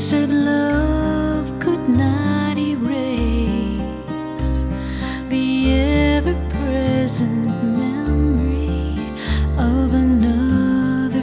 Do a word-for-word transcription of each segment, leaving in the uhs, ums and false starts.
said love could not erase the ever-present memory of another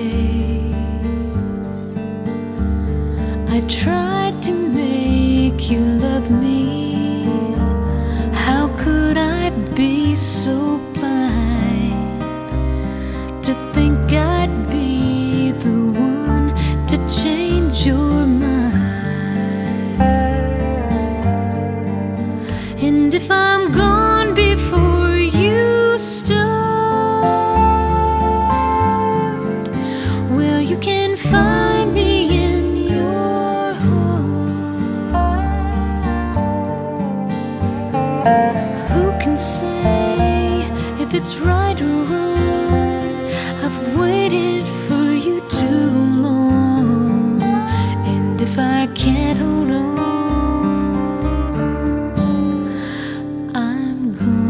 face. I tried to make you love me. How could I be so blind to think I'd be the one to change your mind? And if I'm gone before you start, well, you can find me in your heart. Who can say if it's right or wrong? I've waited for you too long, and if I can't hold on, I'm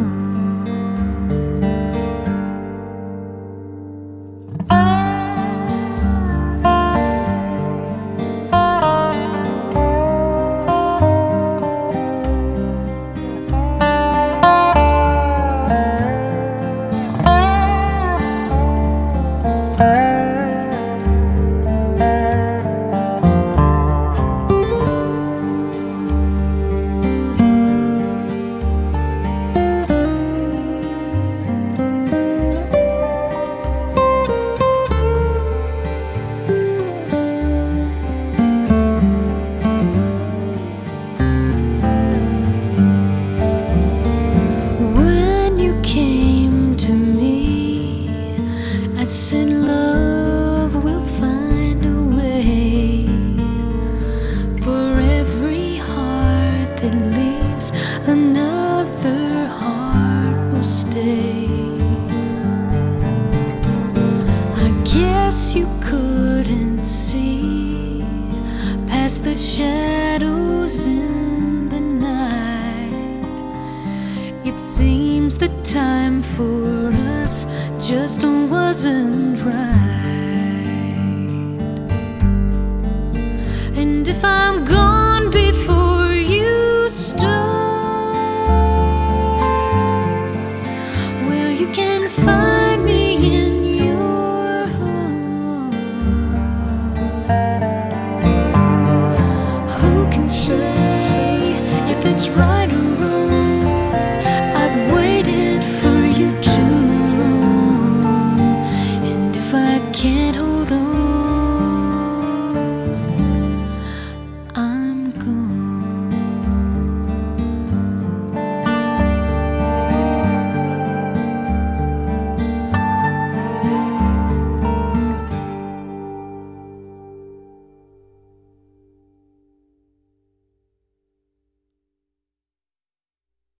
I said love will find a way. For every heart that leaves, another heart will stay. I guess you couldn't see past the shadows in the night. It seems the time for us just wasn't right. And if I'm gone